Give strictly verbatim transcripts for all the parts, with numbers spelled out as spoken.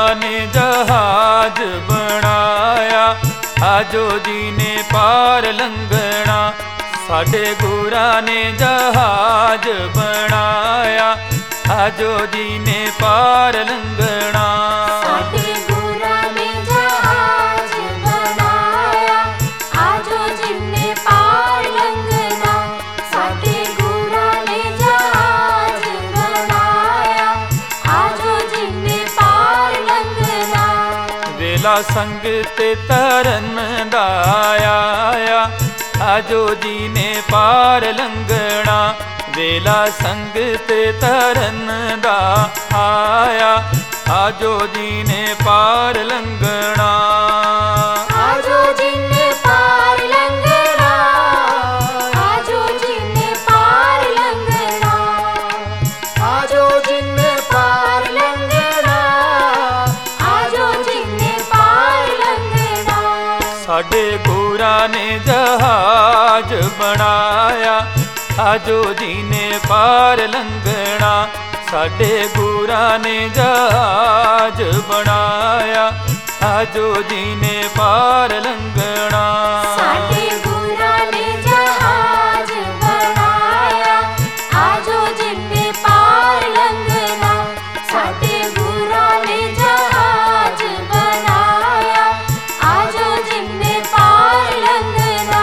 ने जहाज बनाया, आजो जी ने पार लंघना। साडे गुरां ने जहाज बनाया, आजो जी ने पार लंघना। साडे गुरां ने जहाज बनाया, आजो जी ने पार लंघना। साडे गुरां ने जहाज बनाया, आजो जी ने पार लंघना। वेला संग ते तरन दा आया, आजो जी ने पार लंघना। वेला संग ते तरन दा आया, आजो जी ने पार लंघना। आजो जी ने पार लंघना, आजो जी ने पार लंघना। आजो जी ने पार लंघना, आजो जी ने पार लंघना। साडे गुरां ने जहाज बनाया, आजो जी ने पार लंघना। साडे गुरां ने जहाज बनाया, आजो जी ने पार लंघना। साडे गुरां ने जहाज बनाया, आजो जी ने पार लंघना। साडे गुरां ने जहाज बनाया, आजो जी ने पार लंघना।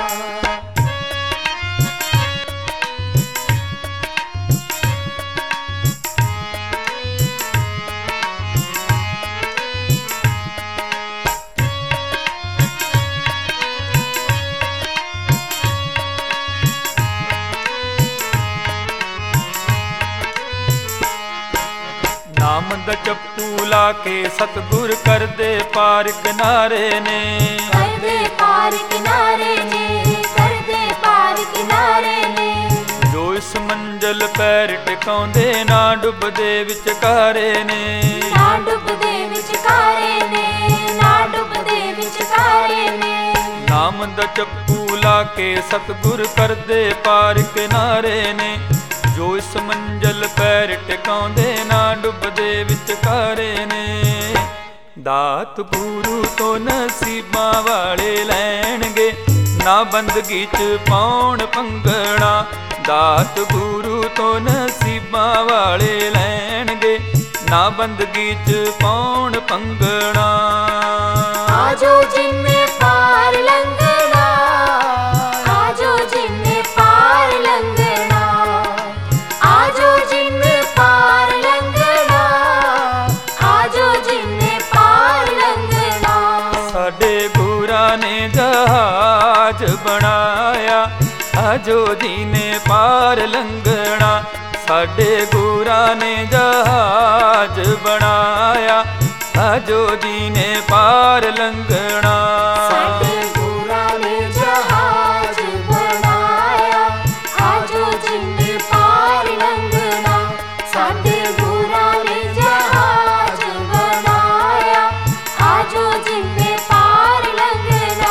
नाम दा चप्पू ला के सतगुर कर दे पार किनारे ने। कर दे पार किनारे ने, कर दे पार किनारे ने। जो इस मंजिल पैर टिकाउंदे ना डुबदे विचकारे ने। ना डुबदे विचकारे ने, ना डुबदे विचकारे ने। नाम दा चप्पू ला के सतगुर कर दे पार किनारे ने। जो इस मंजिल पैर टिकाउंदे ना डुबदे विचकारे ने। दात गुरु तो नसीबां वाले लैणगे, ना बंदगी च पाउण पंगड़ा। दात गुरु तो नसीबां वाले लैणगे, ना बंदगी च पाउण पंगड़ा। आजो जी ने पार लंघना, आजो जी ने पार लंघना। आजो जी ने पार लंघना, आजो जी ने पार लंघना। साडे गुरां ने जहाज बनाया, आजो जी ने पार लंघना। साडे गुरां ने जहाज बनाया, आजो जी ने पार लंघना। साडे गुरां ने जहाज बनाया, आजो जी ने पार लंघना। साडे गुरां ने जहाज बनाया, आजो जी ने पार लंघना।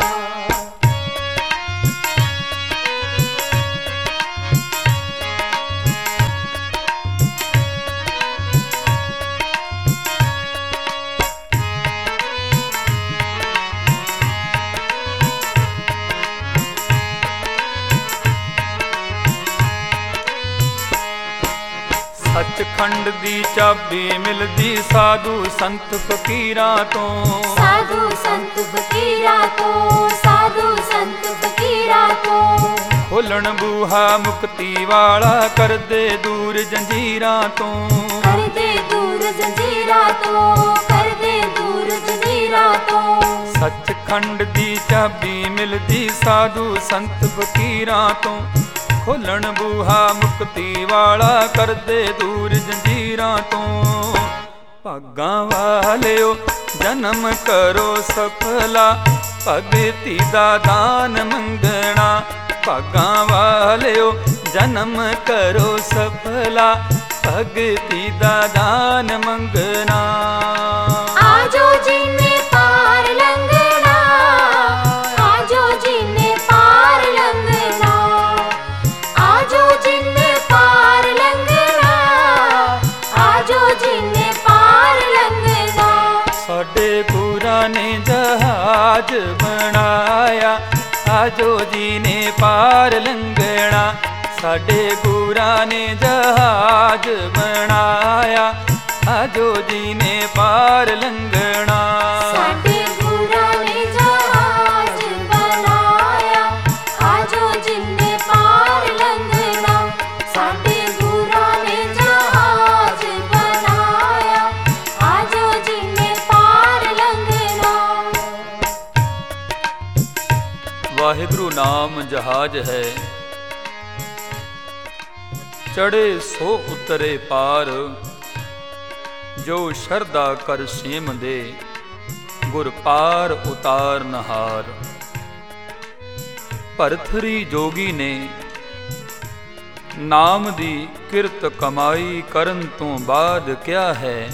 सचखंड दी चाबी मिलदी साधु संत फकीरां तो। साधु संत फकीरां तो, साधु संत फकीरां तो। खोलण बूहा मुक्ति वाला कर दे दूर जंजीरां तो। कर दे दूर जंजीरां तो, कर दे दूर जंजीरां तो। सचखंड दी चाबी मिलदी साधु संत फकीरां तो। खोलण बूहा मुक्ति वाला कर दे दूर जंजीरां तो। भागां वालिओ जन्म करो सफला, भगती दा दान मंगना। भागां वालिओ जन्म करो सफला, भगती दा दान मंगना। आजो जी ने पार लंघना, आजो जी ने पार लंघना। आजो जी ने पार लंघना, आजो जी ने पार लंघना। ਗੁਰਾਂ ਨੇ ਜਹਾਜ਼ ਬਣਾਇਆ, ਆਜੋ ਜੀ ਨੇ ਪਾਰ ਲੰਘਣਾ। ਸਾਡੇ ਗੁਰਾਂ ਨੇ ਜਹਾਜ਼ ਬਣਾਇਆ, ਆਜੋ ਜੀ ਨੇ ਪਾਰ ਲੰਘਣਾ। ਸਾਡੇ ਗੁਰਾਂ ਨੇ ਜਹਾਜ਼ ਬਣਾਇਆ, ਆਜੋ ਜਿੰਨੇ ਪਾਰ ਲੰਘਣਾ। ਸਾਡੇ ਗੁਰਾਂ ਨੇ ਜਹਾਜ਼ ਬਣਾਇਆ, ਆਜੋ ਜਿੰਨੇ ਪਾਰ ਲੰਘਣਾ। ਵਾਹਿਗੁਰੂ ਨਾਮ ਜਹਾਜ਼ ਹੈ, ਚੜੇ ਸੋ ਉਤਰੇ ਪਾਰ। ਜੋ ਸ਼ਰਧਾ ਕਰ ਸੇਮ ਦੇ, ਗੁਰ ਪਾਰ ਉਤਾਰ ਨਹਾਰ। ਭਰਥਰੀ ਜੋਗੀ ਨੇ ਨਾਮ ਦੀ ਕਿਰਤ ਕਮਾਈ ਕਰਨ ਤੋਂ ਬਾਅਦ ਕਿਹਾ ਹੈ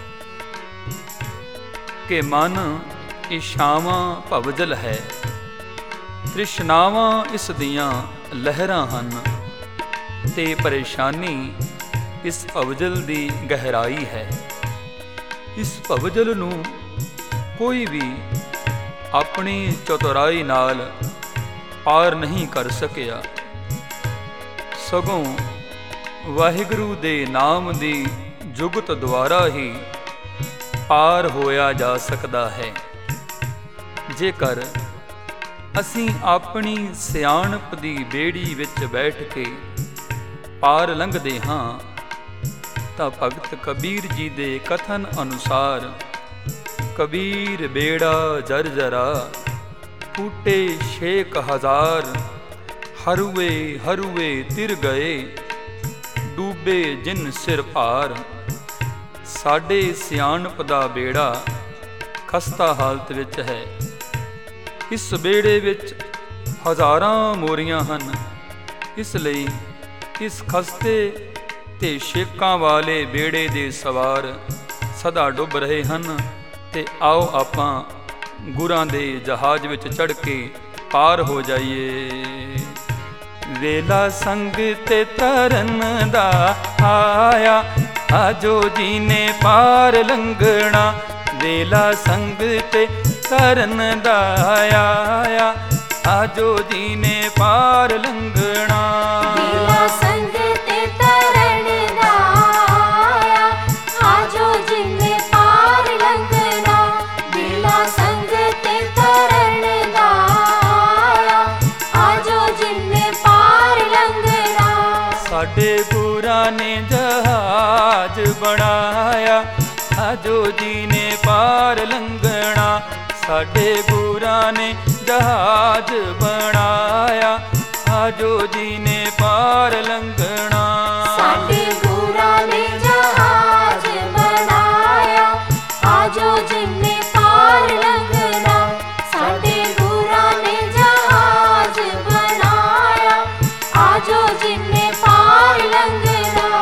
ਕਿ ਮਨ ਇਛਾਵਾਂ ਭਵਜਲ ਹੈ, ਤ੍ਰਿਸ਼ਨਾਵਾਂ ਇਸ ਦੀਆਂ ਲਹਿਰਾਂ ਹਨ, ਤੇ ਪਰੇਸ਼ਾਨੀ ਇਸ ਭਵਜਲ ਦੀ ਗਹਿਰਾਈ ਹੈ। ਇਸ ਭਵਜਲ ਨੂੰ ਕੋਈ ਵੀ ਆਪਣੀ ਚਤੁਰਾਈ ਨਾਲ ਪਾਰ ਨਹੀਂ ਕਰ ਸਕਿਆ, ਸਗੋਂ ਵਾਹਿਗੁਰੂ ਦੇ ਨਾਮ ਦੀ ਜੁਗਤ ਦੁਆਰਾ ਹੀ ਪਾਰ ਹੋਇਆ ਜਾ ਸਕਦਾ ਹੈ। ਜੇਕਰ ਅਸੀਂ ਆਪਣੀ ਸਿਆਣਪ ਦੀ ਬੇੜੀ ਵਿੱਚ ਬੈਠ ਕੇ ਪਾਰ ਲੰਘਦੇ ਹਾਂ ਤਾਂ ਭਗਤ ਕਬੀਰ ਜੀ ਦੇ ਕਥਨ ਅਨੁਸਾਰ ਕਬੀਰ ਬੇੜਾ ਜਰਜਰਾ, ਫੂਟੇ ਛੇਕ ਹਜ਼ਾਰ। ਹਰੂਏ ਹਰੂਏ ਤਿਰ ਗਏ, ਡੂਬੇ ਜਿਨ ਸਿਰ ਭਾਰ। ਸਾਡੇ ਸਿਆਣਪ ਦਾ ਬੇੜਾ ਖਸਤਾ ਹਾਲਤ ਵਿੱਚ ਹੈ। ਇਸ ਬੇੜੇ ਵਿੱਚ ਹਜ਼ਾਰਾਂ ਮੋਰੀਆਂ ਹਨ, ਇਸ ਲਈ ਇਸ ਖਸਤੇ ਤੇ ਛੇਕਾਂ ਵਾਲੇ ਬੇੜੇ ਦੇ ਸਵਾਰ ਸਦਾ ਡੁੱਬ ਰਹੇ ਹਨ। ਤੇ ਆਓ ਆਪਾਂ ਗੁਰਾਂ ਦੇ ਜਹਾਜ਼ ਵਿੱਚ ਚੜ੍ਹ ਕੇ ਪਾਰ ਹੋ ਜਾਈਏ। ਵੇਲਾ ਸੰਗ ਤੇ ਤਰਨ ਦਾ ਆਇਆ, ਆਜੋ ਜੀ ਨੇ ਪਾਰ ਲੰਘਣਾ। ਵੇਲਾ ਸੰਗ ਤੇ ਤਰਨ ਦਾ ਆਇਆ, ਆਜੋ ਜੀ ਨੇ ਪਾਰ ਲੰਘਣਾ। ਵੇਲਾ ਸੰਗ ਤੇ ਤਰਨ ਦਾ ਆਇਆ, ਆਜੋ ਜਿੰਨੇ ਪਾਰ ਲੰਘਣਾ। ਵੇਲਾ ਸੰਗ ਤੇ ਤਰਨ ਦਾ ਆਇਆ, ਆਜੋ ਜਿੰਨੇ ਪਾਰ ਲੰਘਣਾ। ਸਾਡੇ ਗੁਰਾਂ ਨੇ ਜਹਾਜ਼ ਬਣਾਇਆ, ਆਜੋ ਜੀ ਨੇ ਪਾਰ ਲੰਘਣਾ। ਸਾਡੇ ਗੁਰਾਂ ਨੇ ਜਹਾਜ਼ ਬਣਾਇਆ, ਆਜੋ ਜੀ ਨੇ ਪਾਰ ਲੰਘਣਾ। ਸਾਡੇ ਗੁਰਾਂ ਨੇ ਜਹਾਜ਼ ਬਣਾਇਆ, ਆਜੋ ਜਿੰਨੇ ਪਾਰ ਲੰਘਣਾ। ਸਾਡੇ ਗੁਰਾਂ ਨੇ ਜਹਾਜ਼ ਬਣਾਇਆ, ਆਜੋ ਜਿੰਨੇ ਪਾਰ ਲੰਘਣਾ।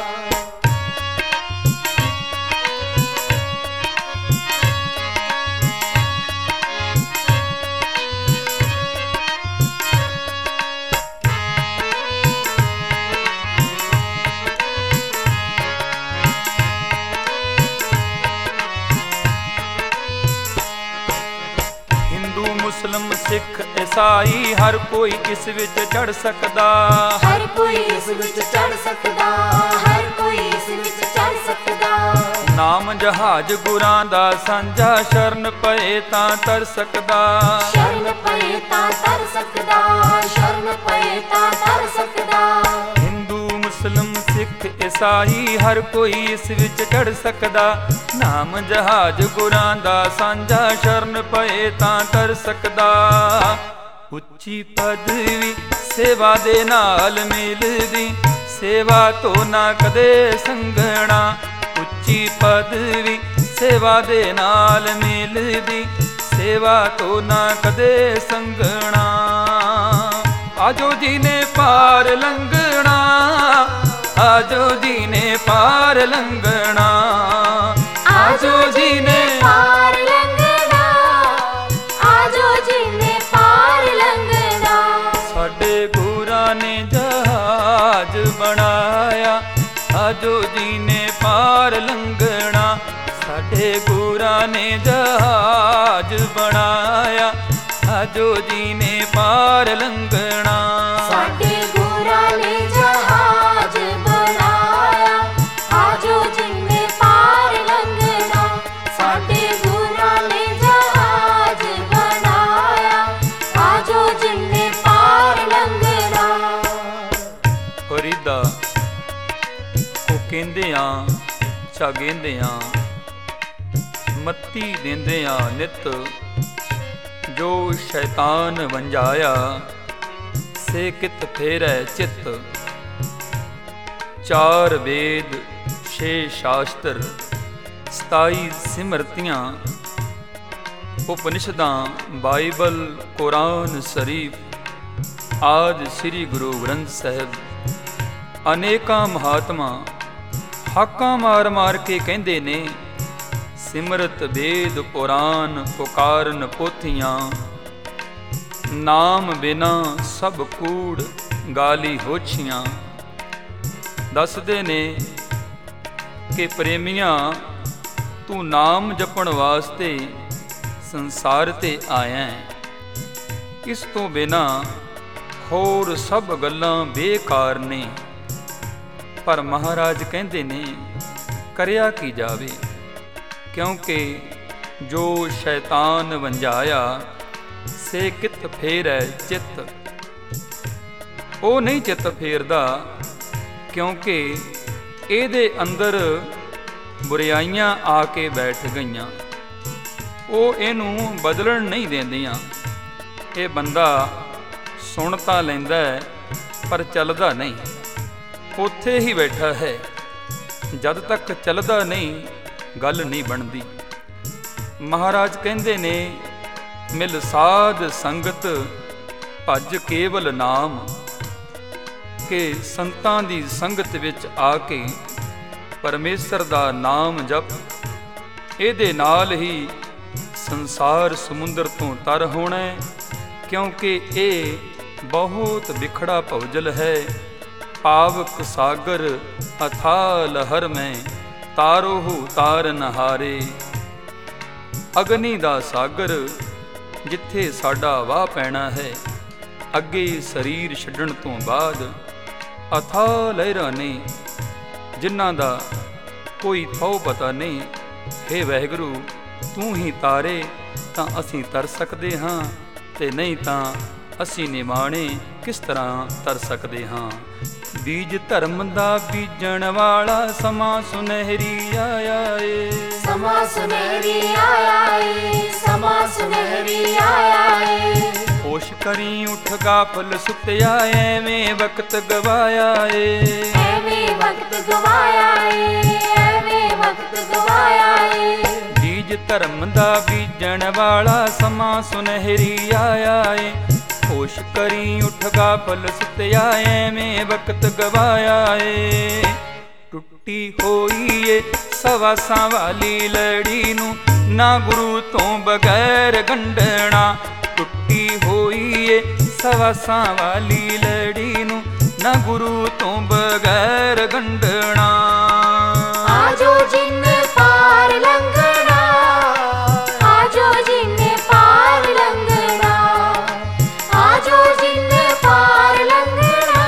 ਮੁਸਲਮ ਸਿੱਖ ਈਸਾਈ ਹਰ ਕੋਈ ਇਸ ਵਿੱਚ ਚੜ ਸਕਦਾ। ਹਰ ਕੋਈ ਇਸ ਵਿੱਚ ਚੜ ਸਕਦਾ, ਹਰ ਕੋਈ ਇਸ ਵਿੱਚ ਚੜ ਸਕਦਾ। ਨਾਮ ਜਹਾਜ਼ ਗੁਰਾਂ ਦਾ ਸਾਂਝਾ, ਸ਼ਰਨ ਪਏ ਤਾਂ ਤਰ ਸਕਦਾ। ਸ਼ਰਨ ਪਏ ਤਾਂ ਤਰ ਸਕਦਾ, ਸ਼ਰਨ ਪਏ ਤਾਂ ਤਰ ਸਕਦਾ। ਹਿੰਦੂ ਮੁਸਲਮ ਸਿੱਖ ਈਸਾਈ ਹਰ ਕੋਈ ਇਸ ਵਿੱਚ ਚੜ ਸਕਦਾ। ਨਾਮ ਜਹਾਜ਼ ਗੁਰਾਂ ਦਾ ਸਾਂਝਾ, ਸ਼ਰਨ ਪਏ ਤਾਂ ਤਰ ਸਕਦਾ। ਉੱਚੀ ਪਦਵੀ ਸੇਵਾ ਦੇ ਨਾਲ ਮਿਲਦੀ, ਸੇਵਾ ਤੋਂ ਨਾ ਕਦੇ ਸੰਗਣਾ। ਉੱਚੀ ਪਦਵੀ ਸੇਵਾ ਦੇ ਨਾਲ ਮਿਲਦੀ, ਸੇਵਾ ਤੋਂ ਨਾ ਕਦੇ ਸੰਗਣਾ। ਆਜੋ ਜੀ ਨੇ ਪਾਰ ਲੰਘਣਾ, ਆਜੋ ਜੀ ਨੇ ਪਾਰ ਲੰਘਣਾ। ਆਜੋ ਜੀ ਨੇ ਪਾਰ ਲੰਘਣਾ, ਆਜੋ ਜੀ ਨੇ ਪਾਰ ਲੰਘਣਾ। ਸਾਡੇ ਗੁਰਾਂ ਨੇ ਜਹਾਜ਼ ਬਣਾਇਆ, ਆਜੋ ਜੀ ਨੇ ਪਾਰ ਲੰਘਣਾ। ਸਾਡੇ ਗੁਰਾਂ ਨੇ ਜਹਾਜ਼ ਬਣਾਇਆ, ਆਜੋ ਜੀ ਨੇ ਪਾਰ ਲੰਘਣਾ। ਸਾਡੇ ਗੁਰਾਂ ਨੇ ਜਹਾਜ਼ ਬਣਾਇਆ, ਆਜੋ ਜਿੰਨੇ ਪਾਰ ਲੰਘਣਾ। ਸਾਡੇ ਗੁਰਾਂ ਨੇ ਜਹਾਜ਼ ਬਣਾਇਆ, ਆਜੋ ਜਿੰਨੇ ਪਾਰ ਲੰਘਣਾ। ਫਰੀਦਾ ਉਹ ਕਹਿੰਦੇ ਆ ਚਾ ਕਹਿੰਦੇ ਆ, ਮੱਤੀ ਦਿੰਦੇ ਆ ਨਿਤ, ਜੋ ਸ਼ੈਤਾਨ ਵੰਜਾਇਆ ਸੇ ਕਿਤ ਫੇਰੈ ਚਿੱਤ। ਚਾਰ ਵੇਦ ਛੇ ਸ਼ਾਸਤਰ ਸਤਾਈ ਸਿਮਰਤੀਆਂ, ਉਪਨਿਸ਼ਦਾਂ ਬਾਈਬਲ ਕੁਰਾਨ ਸ਼ਰੀਫ ਆਦਿ ਸ੍ਰੀ ਗੁਰੂ ਗ੍ਰੰਥ ਸਾਹਿਬ। ਅਨੇਕਾਂ ਮਹਾਤਮਾ ਹਾਕਾਂ ਮਾਰ ਮਾਰ ਕੇ ਕਹਿੰਦੇ ਨੇ, ਸਿਮਰਤ ਵੇਦ ਪੁਰਾਨ ਪੁਕਾਰਨ ਪੋਥੀਆਂ, ਨਾਮ ਬਿਨਾ ਸਭ ਕੂੜ ਗਾਲੀ ਹੋਛੀਆਂ। ਦੱਸਦੇ ਨੇ ਕਿ ਪ੍ਰੇਮੀਆਂ, ਤੂੰ ਨਾਮ ਜਪਣ ਵਾਸਤੇ ਸੰਸਾਰ ਤੇ ਆਇਆ, ਇਸ ਤੋਂ ਬਿਨਾ ਹੋਰ ਸਭ ਗੱਲਾਂ ਬੇਕਾਰ ਨੇ। ਪਰ ਮਹਾਰਾਜ ਕਹਿੰਦੇ ਨੇ, ਕਰਿਆ ਕੀ ਜਾਵੇ, ਕਿਉਂਕਿ ਜੋ ਸ਼ੈਤਾਨ ਵੰਜਾਇਆ ਸੇ ਕਿਤ ਫੇਰੈ ਚਿੱਤ। ਉਹ ਨਹੀਂ ਚਿੱਤ ਫੇਰਦਾ, ਕਿਉਂਕਿ ਇਹਦੇ ਅੰਦਰ ਬੁਰਾਈਆਂ ਆ ਕੇ ਬੈਠ ਗਈਆਂ, ਉਹ ਇਹਨੂੰ ਬਦਲਣ ਨਹੀਂ ਦਿੰਦੀਆਂ। ਇਹ ਬੰਦਾ ਸੁਣ ਤਾਂ ਲੈਂਦਾ ਪਰ ਚੱਲਦਾ ਨਹੀਂ, ਉੱਥੇ ਹੀ ਬੈਠਾ ਹੈ। ਜਦ ਤੱਕ ਚੱਲਦਾ ਨਹੀਂ ਗੱਲ ਨਹੀਂ ਬਣਦੀ। ਮਹਾਰਾਜ ਕਹਿੰਦੇ ਨੇ, ਮਿਲ ਸਾਧ ਸੰਗਤ ਭਜ ਕੇਵਲ ਨਾਮ, ਕਿ ਸੰਤਾਂ ਦੀ ਸੰਗਤ ਵਿੱਚ ਆ ਕੇ ਪਰਮੇਸ਼ਰ ਦਾ ਨਾਮ ਜਪ। ਇਹਦੇ ਨਾਲ ਹੀ ਸੰਸਾਰ ਸਮੁੰਦਰ ਤੋਂ ਤਰ ਹੋਣਾ, ਕਿਉਂਕਿ ਇਹ ਬਹੁਤ ਵਿਖੜਾ ਭਵਜਲ ਹੈ। ਪਾਵਕ ਸਾਗਰ ਅਥਾ ਲਹਰ ਮੈਂ, ਤਾਰੋਹੁ ਤਾਰ ਨਹਾਰੇ। ਅਗਨੀ ਦਾ ਸਾਗਰ ਜਿੱਥੇ ਸਾਡਾ ਵਾਹ ਪੈਣਾ ਹੈ, ਅੱਗੇ ਸਰੀਰ ਛੱਡਣ ਤੋਂ ਬਾਅਦ ਅਥਾ ਲਹਿਰਾਂ ਨੇ, ਜਿਨ੍ਹਾਂ ਦਾ ਕੋਈ ਥੋ ਪਤਾ ਨਹੀਂ। ਹੇ ਵਾਹਿਗੁਰੂ, ਤੂੰ ਹੀ ਤਾਰੇ ਤਾਂ ਅਸੀਂ ਤਰ ਸਕਦੇ ਹਾਂ, ਤੇ ਨਹੀਂ ਤਾਂ ਅਸੀਂ ਨਿਮਾਣੇ ਕਿਸ ਤਰ੍ਹਾਂ ਤਰ ਸਕਦੇ ਹਾਂ। ਬੀਜ ਧਰਮ ਦਾ ਬੀਜਣ ਵਾਲਾ, ਸਮਾਂ ਸੁਨਹਿਰੀ ਆਇਆ ਏ, ਸਮਾਂ ਸੁਨਹਿਰੀ ਆਇਆ ਏ, ਸਮਾਂ ਸੁਨਹਿਰੀ ਆਇਆ ਏ। ਹੋਸ਼ ਕਰੀ ਉੱਠ ਗਾਫਲ ਸੁੱਤਿਆ, ਐਵੇਂ ਵਕਤ ਗਵਾਇਆ ਏ, ਐਵੇਂ ਵਕਤ ਗਵਾਇਆ ਏ, ਐਵੇਂ ਵਕਤ ਗਵਾਇਆ ਏ। ਬੀਜ ਧਰਮ ਦਾ ਬੀਜਣ ਵਾਲਾ, ਸਮਾਂ ਸੁਨਹਿਰੀ ਆਇਆ ਏ। ਹੋਸ਼ ਕਰੀ ਉੱਠ ਗਾਫਲ ਸੁੱਤਿਆ, ਐਵੇਂ ਵਕਤ ਗਵਾਇਆ ਏ। ਟੁੱਟੀ ਹੋਈ ਏ ਸਵਾਸਾਂ ਵਾਲੀ ਲੜੀ ਨੂੰ, ਨਾ ਗੁਰੂ ਤੋਂ ਬਗੈਰ ਗੰਢਣਾ। ਟੁੱਟੀ ਹੋਈ ਏ ਸਵਾਸਾਂ ਵਾਲੀ ਲੜੀ ਨੂੰ, ਨਾ ਗੁਰੂ ਤੋਂ ਬਗੈਰ ਗੰਢਣਾ। ਆਜੋ ਜਿੰਨੇ ਪਾਰ ਲੰਘਣਾ, ਆਜੋ ਜਿੰਨੇ ਪਾਰ ਲੰਘਣਾ, ਆਜੋ ਜਿੰਨੇ ਪਾਰ ਲੰਘਣਾ,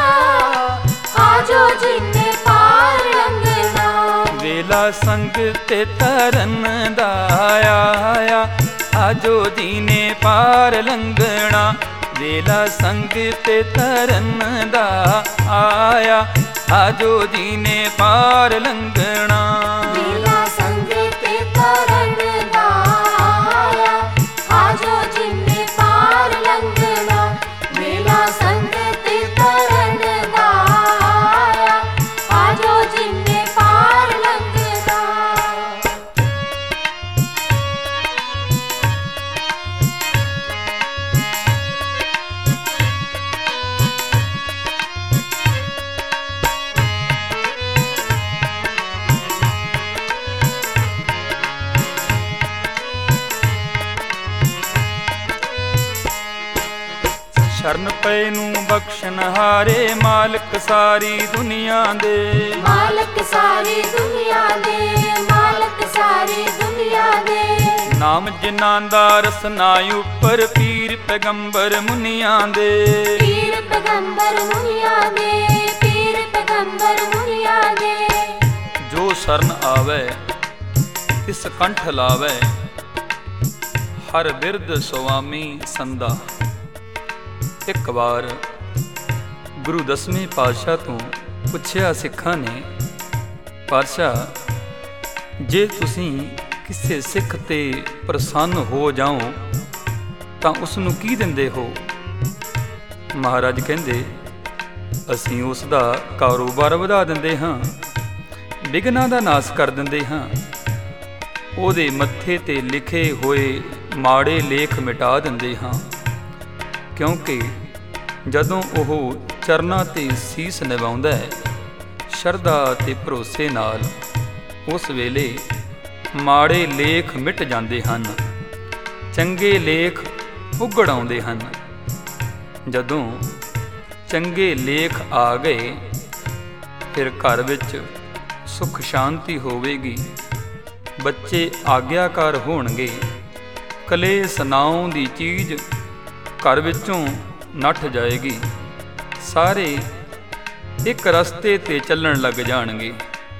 ਆਜੋ ਜਿੰਨੇ ਪਾਰ ਲੰਘਣਾ। ਵੇਲਾ ਸੰਗ ਤੇ ਤਰਨ ਦਾ ਆਇਆ, ਆਜੋ ਜੀ ਨੇ ਪਾਰ ਲੰਘਣਾ। ਵੇਲਾ ਸੰਗ ਤੇ ਤਰਨ ਦਾ ਆਇਆ, ਆਜੋ ਜੀ ਨੇ ਪਾਰ ਲੰਘਣਾ। ਵੇਲਾ ਸੰਗ ਤੇ ਤਰਨ ਦਾ ਆਇਆ, ਆਜੋ ਜਿੰਨੇ ਪਾਰ ਲੰਘਣਾ। ਵੇਲਾ ਸੰਗ ਤੇ ਤਰਨ ਦਾ ਆਇਆ, ਆਜੋ ਜਿੰਨੇ ਪਾਰ ਲੰਘਣਾ। ਸ਼ਰਨ ਪਏ ਨੂੰ ਬਖਸ਼ਣ ਹਾਰੇ, ਮਾਲਕ ਸਾਰੀ ਦੁਨੀਆ ਦੇ, ਮਾਲਕ ਸਾਰੀ ਦੁਨੀਆ ਦੇ, ਮਾਲਕ ਸਾਰੀ ਦੁਨੀਆ ਦੇ। ਨਾਮ ਜਿਨ੍ਹਾਂ ਦਾ ਰਸਨਾ ਉੱਪਰ ਪੀਰ ਪੈਗੰਬਰ ਮੁਨੀਆਂ ਦੇ। ਪੀਰ ਪੈਗੰਬਰ ਮੁਨੀਆਂ ਦੇ, ਪੀਰ ਪੈਗੰਬਰ ਮੁਨੀਆਂ ਦੇ। ਜੋ ਸਰਨ ਆਵੈ ਤਿਸ ਕੰਠ ਲਾਵੈ, ਹਰ ਬਿਰਦ ਸੁਆਮੀ ਸੰਦਾ। ਇੱਕ ਵਾਰ ਗੁਰੂ ਦਸਵੇਂ ਪਾਤਸ਼ਾਹ ਤੋਂ ਪੁੱਛਿਆ ਸਿੱਖਾਂ ਨੇ, ਪਾਤਸ਼ਾਹ ਜੇ ਤੁਸੀਂ ਕਿਸੇ ਸਿੱਖ ਤੇ ਪ੍ਰਸੰਨ ਹੋ ਜਾਓ ਤਾਂ ਉਸ ਨੂੰ ਕੀ ਦਿੰਦੇ ਹੋ? ਮਹਾਰਾਜ ਕਹਿੰਦੇ, ਅਸੀਂ ਉਸ ਦਾ ਕਾਰੋਬਾਰ ਵਧਾ ਦਿੰਦੇ ਹਾਂ, ਵਿਘਨਾਂ ਦਾ ਨਾਸ ਕਰ ਦਿੰਦੇ ਹਾਂ, ਉਹਦੇ ਮੱਥੇ ਤੇ ਲਿਖੇ ਹੋਏ ਮਾੜੇ ਲੇਖ ਮਿਟਾ ਦਿੰਦੇ ਹਾਂ। ਕਿਉਂਕਿ ਜਦੋਂ ਉਹ ਚਰਨਾਂ ਤੇ ਸੀਸ ਨਿਵਾਉਂਦਾ ਹੈ ਸ਼ਰਧਾ ਤੇ ਭਰੋਸੇ ਨਾਲ, ਉਸ ਵੇਲੇ ਮਾੜੇ ਲੇਖ ਮਿਟ ਜਾਂਦੇ ਹਨ, ਚੰਗੇ ਲੇਖ ਉਘੜ ਆਉਂਦੇ ਹਨ। ਜਦੋਂ ਚੰਗੇ ਲੇਖ ਆ ਗਏ ਫਿਰ ਘਰ ਵਿੱਚ ਸੁਖ ਸ਼ਾਂਤੀ ਹੋਵੇਗੀ, ਬੱਚੇ ਆਗਿਆਕਾਰ ਹੋਣਗੇ, ਕਲੇਸ਼ ਨਾਉਂ ਦੀ ਚੀਜ਼ ਘਰ ਵਿੱਚੋਂ ਨੱਠ ਜਾਏਗੀ, ਸਾਰੇ ਇੱਕ ਰਸਤੇ ਤੇ ਚੱਲਣ ਲੱਗ ਜਾਣਗੇ,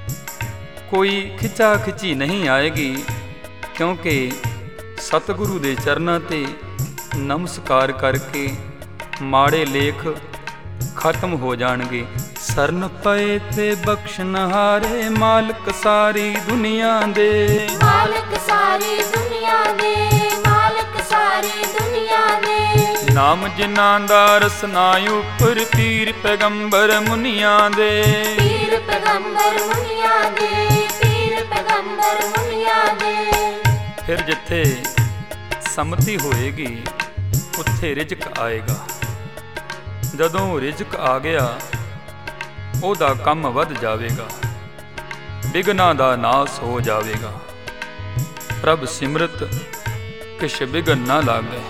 ਕੋਈ ਖਿਚਾ ਖਿਚੀ ਨਹੀਂ ਆਏਗੀ, ਕਿਉਂਕਿ ਸਤਿਗੁਰੂ ਦੇ ਚਰਨਾਂ ਤੇ ਨਮਸਕਾਰ ਕਰਕੇ ਮਾੜੇ ਲੇਖ ਖਤਮ ਹੋ ਜਾਣਗੇ। ਸਰਨ ਪਏ ਤੇ ਬਖਸ਼ਨਹਾਰੇ ਮਾਲਕ ਸਾਰੀ ਦੁਨੀਆ ਦੇ। ਮਾਲਕ ਸਾਰੀ ਦੁਨੀਆ ਦੇ, ਮਾਲਕ ਸਾਰੀ ਦੁਨੀਆ ਦੇ। ਨਾਮ ਜਿਨ੍ਹਾਂ ਦਾ ਰਸਨਾ ਉੱਪਰ ਪੀਰ ਪੈਗੰਬਰ ਮੁਨੀਆਂ ਦੇ। ਪੀਰ ਪੈਗੰਬਰ ਮੁਨੀਆਂ ਦੇ, ਪੀਰ ਪੈਗੰਬਰ ਮੁਨੀਆਂ ਦੇ। ਫਿਰ ਜਿੱਥੇ ਸੰਮਤੀ ਹੋਏਗੀ ਉੱਥੇ ਰਿਜ਼ਕ ਆਏਗਾ। ਜਦੋਂ ਰਿਜ਼ਕ ਆ ਗਿਆ ਉਹਦਾ ਕੰਮ ਵੱਧ ਜਾਵੇਗਾ, ਵਿਘਨਾਂ ਦਾ ਨਾਸ ਹੋ ਜਾਵੇਗਾ। ਪ੍ਰਭ ਸਿਮਰਤ ਕਿਛ ਵਿਘਨ ਨਾ ਲਾਗੇ।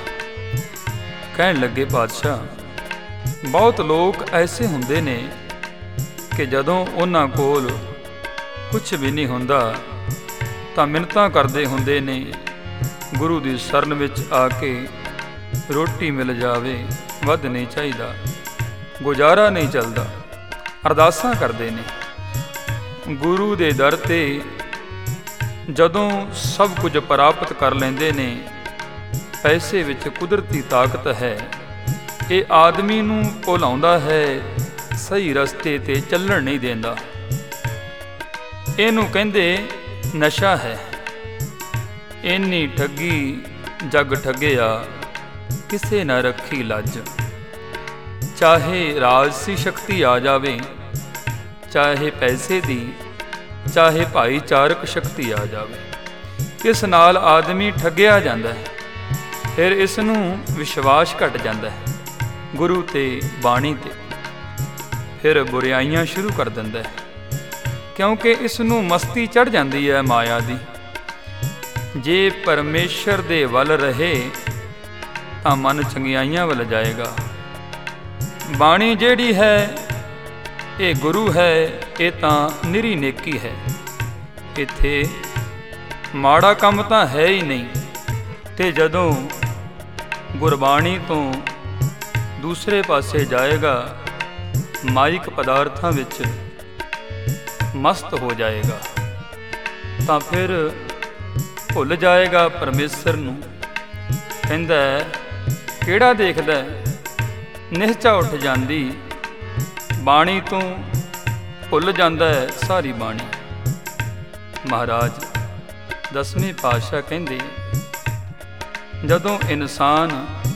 ਕਹਿਣ ਲੱਗੇ ਪਾਤਸ਼ਾਹ, ਬਹੁਤ ਲੋਕ ਐਸੇ ਹੁੰਦੇ ਨੇ ਕਿ ਜਦੋਂ ਉਹਨਾਂ ਕੋਲ ਕੁਛ ਵੀ ਨਹੀਂ ਹੁੰਦਾ ਤਾਂ ਮਿੰਨਤਾਂ ਕਰਦੇ ਹੁੰਦੇ ਨੇ, ਗੁਰੂ ਦੀ ਸ਼ਰਨ ਵਿੱਚ ਆ ਕੇ ਰੋਟੀ ਮਿਲ ਜਾਵੇ, ਵੱਧ ਨਹੀਂ ਚਾਹੀਦਾ, ਗੁਜ਼ਾਰਾ ਨਹੀਂ ਚੱਲਦਾ। ਅਰਦਾਸਾਂ ਕਰਦੇ ਨੇ ਗੁਰੂ ਦੇ ਦਰ ਤੇ। ਜਦੋਂ ਸਭ ਕੁਝ ਪ੍ਰਾਪਤ ਕਰ ਲੈਂਦੇ ਨੇ, ਪੈਸੇ ਵਿੱਚ ਕੁਦਰਤੀ ਤਾਕਤ ਹੈ, ਇਹ ਆਦਮੀ ਨੂੰ ਭੁਲਾਉਂਦਾ ਹੈ, ਸਹੀ ਰਸਤੇ ਤੇ ਚੱਲਣ ਨਹੀਂ ਦਿੰਦਾ। ਇਹਨੂੰ ਕਹਿੰਦੇ ਨਸ਼ਾ ਹੈ। ਇੰਨੀ ਠੱਗੀ ਜੱਗ ਠੱਗਿਆ, ਕਿਸੇ ਨਾ ਰੱਖੀ ਲੱਜ। ਚਾਹੇ ਰਾਜਸੀ ਸ਼ਕਤੀ ਆ ਜਾਵੇ, ਚਾਹੇ ਪੈਸੇ ਦੀ, ਚਾਹੇ ਭਾਈਚਾਰਕ ਸ਼ਕਤੀ ਆ ਜਾਵੇ, ਇਸ ਨਾਲ ਆਦਮੀ ਠੱਗਿਆ ਜਾਂਦਾ ਹੈ। ਫਿਰ ਇਸ ਨੂੰ ਵਿਸ਼ਵਾਸ ਘਟ ਜਾਂਦਾ ਹੈ ਗੁਰੂ ਤੇ ਬਾਣੀ ਤੇ, ਫਿਰ ਬੁਰਾਈਆਂ ਸ਼ੁਰੂ ਕਰ ਦਿੰਦਾ ਹੈ, ਕਿਉਂਕਿ ਇਸ ਨੂੰ ਮਸਤੀ ਚੜ ਜਾਂਦੀ ਹੈ ਮਾਇਆ ਦੀ। ਜੇ ਪਰਮੇਸ਼ਰ ਦੇ ਵੱਲ ਰਹੇ ਤਾਂ ਮਨ ਚੰਗਿਆਈਆਂ ਵੱਲ ਜਾਏਗਾ। ਬਾਣੀ ਜਿਹੜੀ ਹੈ ਇਹ ਗੁਰੂ ਹੈ, ਇਹ ਤਾਂ ਨਿਰੀ ਨੇਕੀ ਹੈ। ਇੱਥੇ ਮਾੜਾ ਕੰਮ ਤਾਂ ਹੈ ਹੀ ਨਹੀਂ। ਤੇ ਜਦੋਂ ਗੁਰਬਾਣੀ ਤੋਂ ਦੂਸਰੇ ਪਾਸੇ ਜਾਏਗਾ, ਮਾਇਕ ਪਦਾਰਥਾਂ ਵਿੱਚ ਮਸਤ ਹੋ ਜਾਏਗਾ, ਤਾਂ ਫਿਰ ਭੁੱਲ ਜਾਏਗਾ ਪਰਮੇਸ਼ਰ ਨੂੰ। ਕਹਿੰਦਾ ਕਿਹੜਾ ਦੇਖਦਾ, ਨਿਹਚਾ ਉੱਠ ਜਾਂਦੀ ਬਾਣੀ ਤੋਂ, ਭੁੱਲ ਜਾਂਦਾ ਹੈ ਸਾਰੀ ਬਾਣੀ। ਮਹਾਰਾਜ ਦਸਵੇਂ ਪਾਤਸ਼ਾਹ ਕਹਿੰਦੇ, ਜਦੋਂ ਇਨਸਾਨ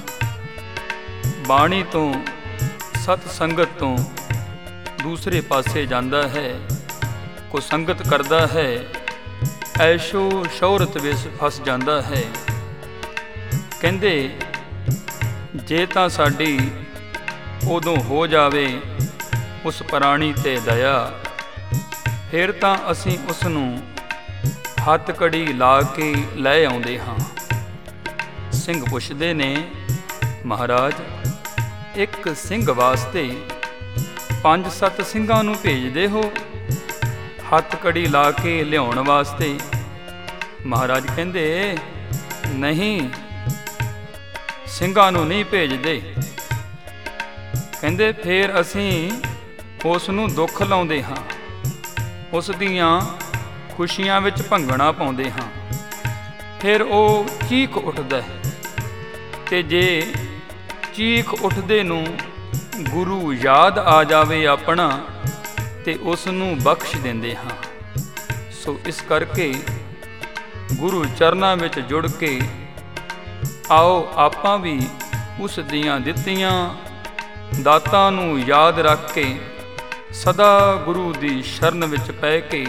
ਬਾਣੀ ਤੋਂ, ਸਤ ਸੰਗਤ ਤੋਂ ਦੂਸਰੇ ਪਾਸੇ ਜਾਂਦਾ ਹੈ, ਕੋ ਸੰਗਤ ਕਰਦਾ ਹੈ, ਐਸ਼ੋ ਸ਼ੌਹਰਤ ਵਿੱਚ ਫਸ ਜਾਂਦਾ ਹੈ। ਕਹਿੰਦੇ ਜੇ ਤਾਂ ਸਾਡੀ ਉਦੋਂ ਹੋ ਜਾਵੇ ਉਸ ਪ੍ਰਾਣੀ ਤੇ ਦਇਆ, ਫਿਰ ਤਾਂ ਅਸੀਂ ਉਸ ਨੂੰ ਹੱਥ ਕੜੀ ਲਾ ਕੇ ਲੈ ਆਉਂਦੇ ਹਾਂ। ਸਿੰਘ ਪੁੱਛਦੇ ਨੇ, ਮਹਾਰਾਜ ਇੱਕ ਸਿੰਘ ਵਾਸਤੇ ਪੰਜ ਸੱਤ ਸਿੰਘਾਂ ਨੂੰ ਭੇਜਦੇ ਹੋ ਹੱਥ ਕੜੀ ਲਾ ਕੇ ਲਿਆਉਣ ਵਾਸਤੇ? ਮਹਾਰਾਜ ਕਹਿੰਦੇ ਨਹੀਂ, ਸਿੰਘਾਂ ਨੂੰ ਨਹੀਂ ਭੇਜਦੇ। ਕਹਿੰਦੇ ਫੇਰ ਅਸੀਂ ਉਸ ਨੂੰ ਦੁੱਖ ਲਾਉਂਦੇ ਹਾਂ, ਉਸ ਦੀਆਂ ਖੁਸ਼ੀਆਂ ਵਿੱਚ ਭੰਗਣਾ ਪਾਉਂਦੇ ਹਾਂ। ਫਿਰ ਉਹ ਚੀਖ ਉੱਠਦਾ ਹੈ, ਤੇ ਜੇ ਚੀਖ ਉੱਠਦੇ ਨੂੰ ਗੁਰੂ ਯਾਦ ਆ ਜਾਵੇ ਆਪਣਾ, ਤੇ ਉਸ ਨੂੰ ਬਖਸ਼ ਦਿੰਦੇ ਹਾਂ। ਸੋ ਇਸ ਕਰਕੇ ਗੁਰੂ ਚਰਨਾਂ ਵਿੱਚ ਜੁੜ ਕੇ ਆਓ ਆਪਾਂ ਵੀ ਉਸ ਦੀਆਂ ਦਿੱਤੀਆਂ ਦਾਤਾਂ ਨੂੰ ਯਾਦ ਰੱਖ ਕੇ ਸਦਾ ਗੁਰੂ ਦੀ ਸ਼ਰਨ ਵਿੱਚ ਪੈ ਕੇ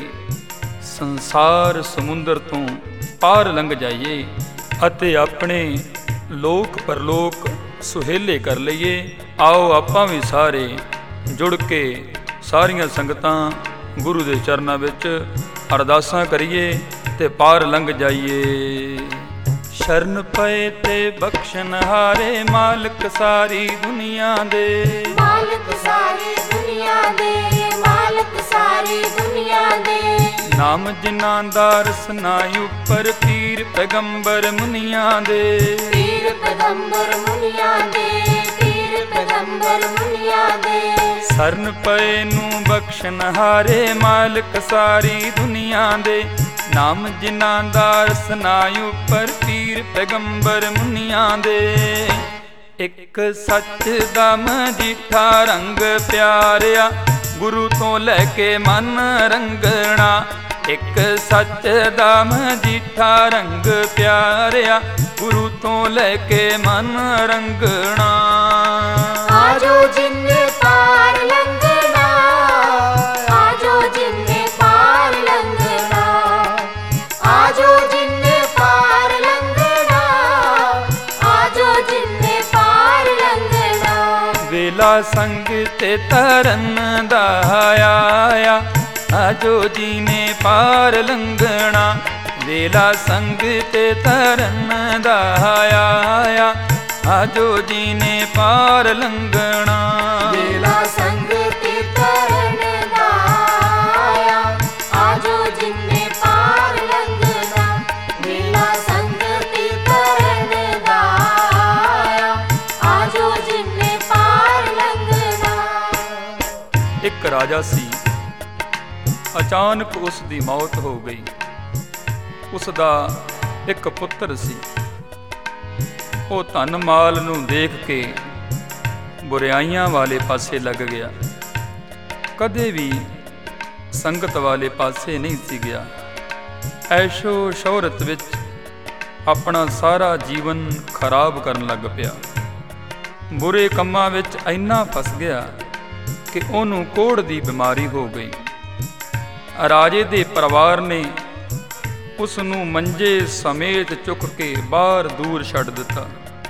ਸੰਸਾਰ ਸਮੁੰਦਰ ਤੋਂ ਪਾਰ ਲੰਘ ਜਾਈਏ ਅਤੇ ਆਪਣੇ ਲੋਕ ਪਰਲੋਕ ਸੁਹੇਲੇ ਕਰ ਲਈਏ। ਆਓ ਆਪਾਂ ਵੀ ਸਾਰੇ ਜੁੜ ਕੇ ਸਾਰੀਆਂ ਸੰਗਤਾਂ ਗੁਰੂ ਦੇ ਚਰਨਾਂ ਵਿੱਚ ਅਰਦਾਸਾਂ ਕਰੀਏ ਤੇ ਪਾਰ ਲੰਘ ਜਾਈਏ। ਸ਼ਰਨ ਪਏ ਤੇ ਬਖਸ਼ਣ ਹਾਰੇ ਮਾਲਕ ਸਾਰੀ ਦੁਨੀਆ ਦੇ, ਮਾਲਕ ਸਾਰੀ ਦੁਨੀਆ ਦੇ, ਮਾਲਕ ਸਾਰੀ ਦੁਨੀਆ ਦੇ। ਨਾਮ ਜਿਨ੍ਹਾਂ ਦਾ ਰਸਨਾ ਉੱਪਰ ਪੀਰ ਪੈਗੰਬਰ ਮੁਨੀਆਂ ਦੇ, ਪੀਰ ਪੈਗੰਬਰ ਮੁਨੀਆਂ ਦੇ, ਪੀਰ ਪੈਗੰਬਰ ਮੁਨੀਆਂ ਦੇ। ਸ਼ਰਨ ਪਏ ਨੂੰ ਬਖਸ਼ਣ ਹਾਰੇ ਮਾਲਕ ਸਾਰੀ ਦੁਨੀਆ ਦੇ। ਨਾਮ ਜਿਨ੍ਹਾਂ ਦਾ ਰਸਨਾ ਉੱਪਰ ਪੀਰ ਪੈਗੰਬਰ ਮੁਨੀਆਂ ਦੇ। ਇੱਕ ਸੱਚ ਦਾ ਮਜੀਠਾ ਰੰਗ ਪਿਆਰਿਆ ਗੁਰੂ ਤੋਂ ਲੈ ਕੇ ਮਨ ਰੰਗਣਾ। ਇੱਕ ਸੱਚ ਦਾ ਮਜੀਠਾ ਰੰਗ ਪਿਆਰਿਆ ਗੁਰੂ ਤੋਂ ਲੈ ਕੇ ਮਨ ਰੰਗਣਾ। ਆਜੋ ਜਿੰਨੇ ਪਾਰ ਲੰਘਣਾ, ਆਜੋ ਜਿੰਨੇ ਪਾਰ ਲੰਘਣਾ, ਆਜੋ ਜਿੰਨੇ ਪਾਰ ਲੰਘਣਾ, ਆਜੋ ਜਿੰਨੇ ਪਾਰ ਲੰਘਣਾ। ਵੇਲਾ ਸੰਗ ਤੇ ਤਰਨ ਦਾ ਆਇਆ, ਆਜੋ ਜੀ ਨੇ ਪਾਰ ਲੰਘਣਾ। ਵੇਲਾ ਸੰਗ ਤੇ ਤਰਨ ਦਾ ਆਇਆ, ਆਜੋ ਜੀ ਨੇ ਪਾਰ ਲੰਘਣਾ। ਵੇਲਾ ਸੰਗ ਤੇ ਤਰਨ ਦਾ ਆਇਆ, ਆਜੋ ਜਿੰਨੇ ਪਾਰ ਲੰਘਣਾ। ਵੇਲਾ ਸੰਗ ਤੇ ਤਰਨ ਦਾ ਆਇਆ, ਆਜੋ ਜਿੰਨੇ ਪਾਰ ਲੰਘਣਾ। ਇੱਕ ਰਾਜਾ ਸੀ, ਅਚਾਨਕ ਉਸ ਦੀ ਮੌਤ ਹੋ ਗਈ। ਉਸ ਦਾ ਇੱਕ ਪੁੱਤਰ ਸੀ। ਉਹ ਧਨ ਮਾਲ ਨੂੰ ਦੇਖ ਕੇ ਬੁਰਾਈਆਂ ਵਾਲੇ ਪਾਸੇ ਲੱਗ ਗਿਆ, ਕਦੇ ਵੀ ਸੰਗਤ ਵਾਲੇ ਪਾਸੇ ਨਹੀਂ ਸੀ ਗਿਆ। ਐਸ਼ੋ ਸ਼ੋਹਰਤ ਵਿੱਚ ਆਪਣਾ ਸਾਰਾ ਜੀਵਨ ਖਰਾਬ ਕਰਨ ਲੱਗ ਪਿਆ। ਬੁਰੇ ਕੰਮਾਂ ਵਿੱਚ ਇੰਨਾ ਫਸ ਗਿਆ ਕਿ ਉਹਨੂੰ ਕੋਹੜ ਦੀ ਬਿਮਾਰੀ ਹੋ ਗਈ। ਰਾਜੇ ਦੇ ਪਰਿਵਾਰ ਨੇ ਉਸ ਨੂੰ ਮੰਜੇ ਸਮੇਤ ਚੁੱਕ ਕੇ ਬਾਹਰ ਦੂਰ ਛੱਡ ਦਿੱਤਾ।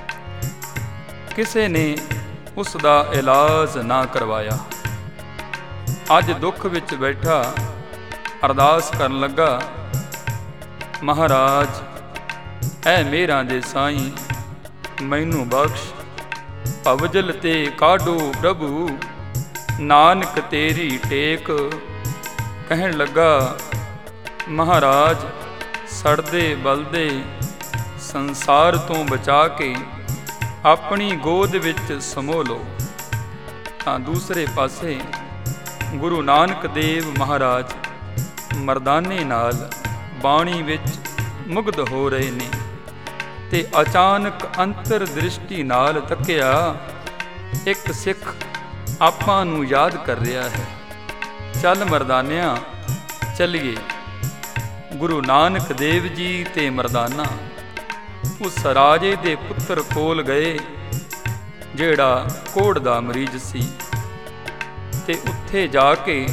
ਕਿਸੇ ਨੇ ਉਸ ਦਾ ਇਲਾਜ ਨਾ ਕਰਵਾਇਆ। ਅੱਜ ਦੁੱਖ ਵਿੱਚ ਬੈਠਾ ਅਰਦਾਸ ਕਰਨ ਲੱਗਾ, ਮਹਾਰਾਜ ਐ ਮੇਰਾਂ ਦੇ ਸਾਈਂ ਮੈਨੂੰ ਬਖਸ਼, ਭਵਜਲ ਤੇ ਕਾਢੋ ਪ੍ਰਭੂ ਨਾਨਕ ਤੇਰੀ ਟੇਕ। ਕਹਿਣ ਲੱਗਾ, ਮਹਾਰਾਜ ਸੜਦੇ ਬਲਦੇ ਸੰਸਾਰ ਤੋਂ ਬਚਾ ਕੇ ਆਪਣੀ ਗੋਦ ਵਿੱਚ ਸਮੋ ਲਓ। ਤਾਂ ਦੂਸਰੇ ਪਾਸੇ ਗੁਰੂ ਨਾਨਕ ਦੇਵ ਮਹਾਰਾਜ ਮਰਦਾਨੇ ਨਾਲ ਬਾਣੀ ਵਿੱਚ ਮੁਗਧ ਹੋ ਰਹੇ ਨੇ ਤੇ ਅਚਾਨਕ ਅੰਤਰ ਦ੍ਰਿਸ਼ਟੀ ਨਾਲ ਤੱਕਿਆ ਇੱਕ ਸਿੱਖ ਆਪਾਂ ਨੂੰ ਯਾਦ ਕਰ ਰਿਹਾ ਹੈ। ਚੱਲ ਮਰਦਾਨਿਆਂ ਚੱਲੀਏ। ਗੁਰੂ ਨਾਨਕ ਦੇਵ ਜੀ ਤੇ ਮਰਦਾਨਾ ਉਸ ਰਾਜੇ ਦੇ ਪੁੱਤਰ ਕੋਲ ਗਏ ਜਿਹੜਾ ਕੋਹੜ ਦਾ ਮਰੀਜ਼ ਸੀ, ਤੇ ਉੱਥੇ ਜਾ ਕੇ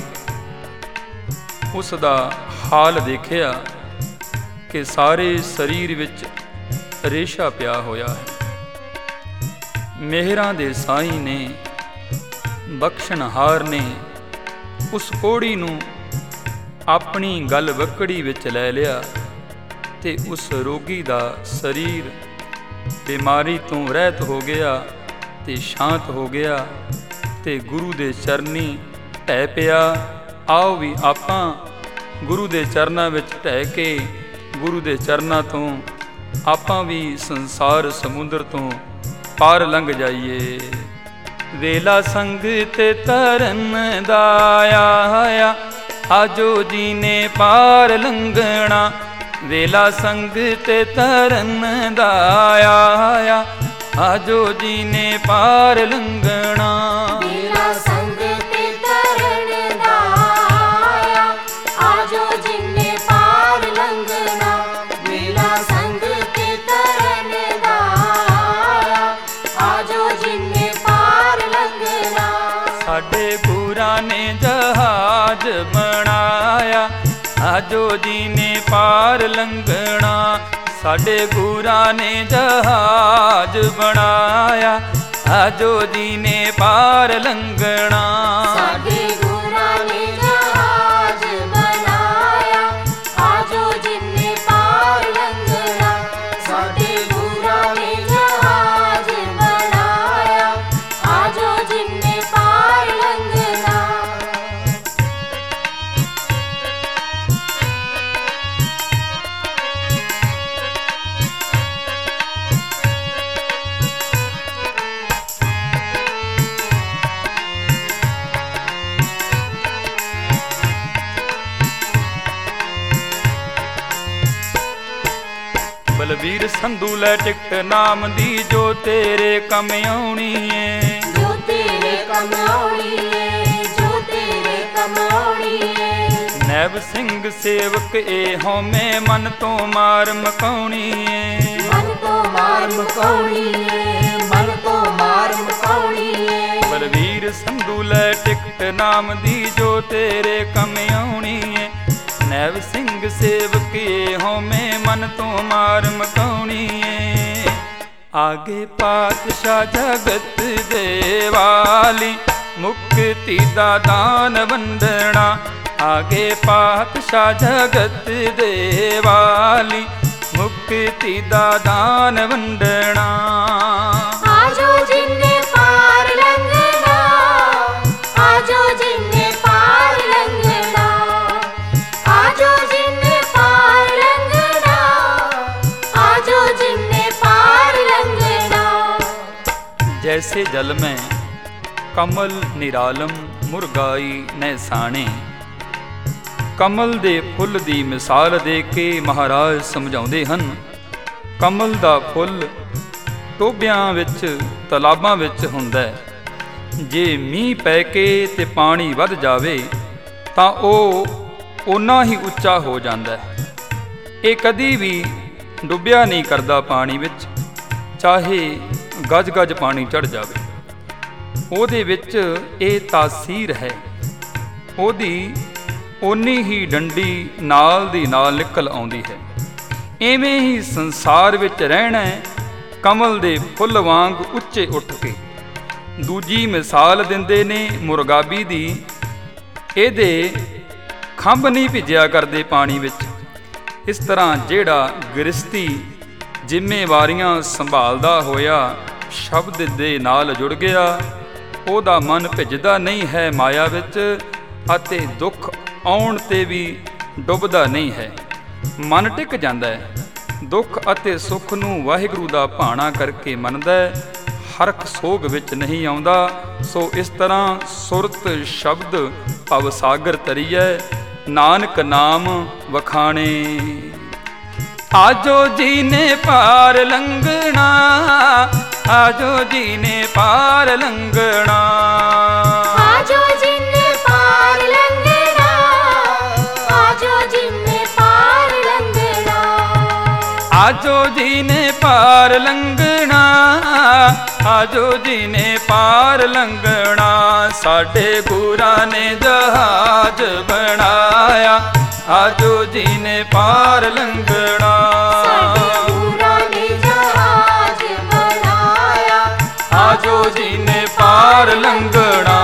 ਉਸ ਦਾ ਹਾਲ ਦੇਖਿਆ ਕਿ ਸਾਰੇ ਸਰੀਰ ਵਿੱਚ ਰੇਸ਼ਾ ਪਿਆ ਹੋਇਆ ਹੈ। ਮਿਹਰਾਂ ਦੇ ਸਾਈਂ ਨੇ, ਬਖਸ਼ਣਹਾਰ ਨੇ ਉਸ ਕੋਹੜੀ ਨੂੰ ਆਪਣੀ ਗਲ ਵਕੜੀ ਵਿੱਚ ਲੈ ਲਿਆ ਤੇ ਉਸ ਰੋਗੀ ਦਾ ਸਰੀਰ ਬਿਮਾਰੀ ਤੋਂ ਰਹਿਤ ਹੋ ਗਿਆ ਤੇ ਸ਼ਾਂਤ ਹੋ ਗਿਆ ਤੇ ਗੁਰੂ ਦੇ ਚਰਨੀ ਢਹਿ ਪਿਆ। ਆਓ ਵੀ ਆਪਾਂ ਗੁਰੂ ਦੇ ਚਰਨਾਂ ਵਿੱਚ ਢਹਿ ਕੇ ਗੁਰੂ ਦੇ ਚਰਨਾਂ ਤੋਂ ਆਪਾਂ ਵੀ ਸੰਸਾਰ ਸਮੁੰਦਰ ਤੋਂ ਪਾਰ ਲੰਘ ਜਾਈਏ। ਵੇਲਾ ਸੰਗ ਤੇ ਤਰਨ ਦਾ ਆਇਆ, ਆਜੋ ਜੀ ਨੇ ਪਾਰ ਲੰਘਣਾ। ਵੇਲਾ ਸੰਗ ਤੇ ਤਰਨ ਦਾ ਆਇਆ, ਆਜੋ ਜੀ ਨੇ ਪਾਰ ਲੰਘਣਾ। ਵੇਲਾ ਸੰਗ ਤੇ ਤਰਨ ਦਾ ਆਇਆ, ਆਜੋ ਜੀ ਨੇ ਪਾਰ ਲੰਘਣਾ। ਵੇਲਾ ਸੰਗ ਤੇ ਤਰਨ ਦਾ ਆਇਆ, ਆਜੋ ਜੀ ਨੇ ਪਾਰ ਲੰਘਣਾ। ਸਾਡੇ ਗੁਰਾਂ ਨੇ ਜਹਾਜ਼ ਬਣਾਇਆ, ਆਜੋ ਜੀ ਨੇ ਪਾਰ ਲੰਘਣਾ। ਸਾਡੇ ਗੁਰਾਂ ਨੇ ਜਹਾਜ਼ ਬਣਾਇਆ, ਆਜੋ ਜੀ ਨੇ ਪਾਰ ਲੰਘਣਾ। ਸਾਡੇ ਗੁਰਾਂ ਨੇ ਜਹਾਜ਼ ਬਣਾਇਆ, ਆਜੋ ਜੀ ਨੇ ਪਾਰ ਲੰਘਣਾ। ਸਾਡੇ ਗੁਰਾਂ ਨੇ ਜਹਾਜ਼ ਬਣਾਇਆ, ਆਜੋ ਜੀ ਨੇ ਪਾਰ ਲੰਘਣਾ। ਬਲਬੀਰ ਸੰਧੂ ਲੈ ਟਿਕਟ ਨਾਮ ਦੀ, ਜੋ ਤੇਰੇ ਕੰਮ ਆਉਣੀ ਏ। ਜੋ ਤੇਰੇ ਕੰਮ ਆਉਣੀ ਏ, ਜੋ ਤੇਰੇ ਕੰਮ ਆਉਣੀ ਏ। ਨੈਬ ਸਿੰਘ ਸੇਵਕ ਏ ਹਉਮੈ, ਮਨ ਤੋਂ ਮਾਰ ਮਕਾਉਣੀ ਏ। ਮਨ ਤੋਂ ਮਾਰ ਮਕਾਉਣੀ ਏ, ਮਨ ਤੋਂ ਮਾਰ ਮਕਾਉਣੀ ਏ। ਬਲਬੀਰ ਸੰਧੂ ਲੈ ਟਿਕਟ ਨਾਮ ਦੀ, ਜੋ ਤੇਰੇ ਕੰਮ ਆਉਣੀ ਏ। ਨੈਬ ਸਿੰਘ ਸੇਵਕ ਏ ਹਉਮੈ, ਮਨ ਤੋਂ ਮਾਰ ਮਕਾਉਣੀ ਏ। ਆਗੇ ਪਾਤਸ਼ਾਹ ਜਗਤ ਦੇ ਵਾਲੀ, ਮੁਕਤੀ ਦਾ ਦਾਨ ਵੰਡਣਾ। ਆਗੇ ਪਾਤਸ਼ਾਹ ਜਗਤ ਦੇ ਵਾਲੀ, ਮੁਕਤੀ ਦਾ ਦਾਨ ਵੰਡਣਾ। ਆਜੋ ਜੀ ਨੇ ਪਾਰ ਲੰਘਣਾ, ਆਜੋ ਜੀ ਨੇ ਪਾਰ ਲੰਘਣਾ। ਆਜੋ ਜੀ ਨੇ ਪਾਰ ਲੰਘਣਾ, ਆਜੋ ਜੀ ਨੇ ਪਾਰ ਲੰਘਣਾ। ਜੈਸੇ ਜਲ ਮੈਂ ਕਮਲ ਨਿਰਾਲਮ, ਮੁਰਗਾਈ ਨੈਸਾਣੇ। ਕਮਲ ਦੇ ਫੁੱਲ ਦੀ ਮਿਸਾਲ ਦੇ ਕੇ ਮਹਾਰਾਜ ਸਮਝਾਉਂਦੇ ਹਨ। ਕਮਲ ਦਾ ਫੁੱਲ ਟੋਭਿਆਂ ਵਿੱਚ, ਤਲਾਬਾਂ ਵਿੱਚ ਹੁੰਦਾ ਹੈ। ਜੇ ਮੀਂਹ ਪੈ ਕੇ ਤੇ ਪਾਣੀ ਵੱਧ ਜਾਵੇ ਤਾਂ ਉਹ ਓਨਾ ਹੀ ਉੱਚਾ ਹੋ ਜਾਂਦਾ ਹੈ। ਇਹ ਕਦੀ ਵੀ ਡੁੱਬਿਆ ਨਹੀਂ ਕਰਦਾ ਪਾਣੀ ਵਿੱਚ, ਚਾਹੇ ਗਜ ਗਜ ਪਾਣੀ ਚੜ ਜਾਵੇ। ਉਹਦੇ ਵਿੱਚ ਇਹ ਤਾਸੀਰ ਹੈ, ਉਹਦੀ ਓਨੀ ਹੀ ਡੰਡੀ ਨਾਲ ਦੀ ਨਾਲ ਨਿਕਲ ਆਉਂਦੀ ਹੈ। ਐਵੇਂ ਹੀ ਸੰਸਾਰ ਵਿੱਚ ਰਹਿਣਾ ਹੈ, ਕਮਲ ਦੇ ਫੁੱਲ ਵਾਂਗ ਉੱਚੇ ਉੱਠ ਕੇ। ਦੂਜੀ ਮਿਸਾਲ ਦਿੰਦੇ ਨੇ ਮੁਰਗਾਬੀ ਦੀ। ਇਹਦੇ ਖੰਭ ਨਹੀਂ ਭਿੱਜਿਆ ਕਰਦੇ ਪਾਣੀ ਵਿੱਚ। ਇਸ ਤਰ੍ਹਾਂ ਜਿਹੜਾ ਗ੍ਰਸਤੀ ਜ਼ਿੰਮੇਵਾਰੀਆਂ ਸੰਭਾਲਦਾ ਹੋਇਆ ਸ਼ਬਦ ਦੇ ਨਾਲ ਜੁੜ ਗਿਆ, ਉਹਦਾ ਮਨ ਭਿੱਜਦਾ ਨਹੀਂ ਹੈ ਮਾਇਆ ਵਿੱਚ, ਅਤੇ ਦੁੱਖ ਆਉਣ ਤੇ ਵੀ ਡੁੱਬਦਾ ਨਹੀਂ ਹੈ। ਮਨ ਟਿਕ ਜਾਂਦਾ ਹੈ, ਦੁੱਖ ਅਤੇ ਸੁੱਖ ਨੂੰ ਵਾਹਿਗੁਰੂ ਦਾ ਭਾਣਾ ਕਰਕੇ ਮੰਨਦਾ ਹੈ, ਹਰਖ ਸੋਗ ਵਿੱਚ ਨਹੀਂ ਆਉਂਦਾ। ਸੋ ਇਸ ਤਰ੍ਹਾਂ ਸੁਰਤ ਸ਼ਬਦ ਭਵ ਸਾਗਰ ਤਰੀਐ, ਨਾਨਕ ਨਾਮ ਵਖਾਣੇ। ਆਜੋ ਜੀ ਨੇ ਪਾਰ ਲੰਘਣਾ, ਆਜੋ ਜੀ ਨੇ ਪਾਰ ਲੰਘਣਾ। ਆਜੋ ਜੀ ਨੇ ਪਾਰ ਲੰਘਣਾ, ਆਜੋ ਜੀ ਨੇ ਪਾਰ ਲੰਘਣਾ। ਆਜੋ ਜੀ ਨੇ ਪਾਰ ਲੰਘਣਾ, ਆਜੋ ਜੀ ਨੇ ਪਾਰ ਲੰਘਣਾ। ਸਾਡੇ ਗੁਰਾਂ ਨੇ ਜਹਾਜ਼ ਬਣਾਇਆ, ਆਜੋ ਜੀ ਨੇ ਪਾਰ ਲੰਘਣਾ। ਸਾਡੇ ਗੁਰਾਂ ਨੇ ਜਹਾਜ਼ ਬਣਾਇਆ, ਆਜੋ ਜੀ ਨੇ ਪਾਰ ਲੰਘਣਾ।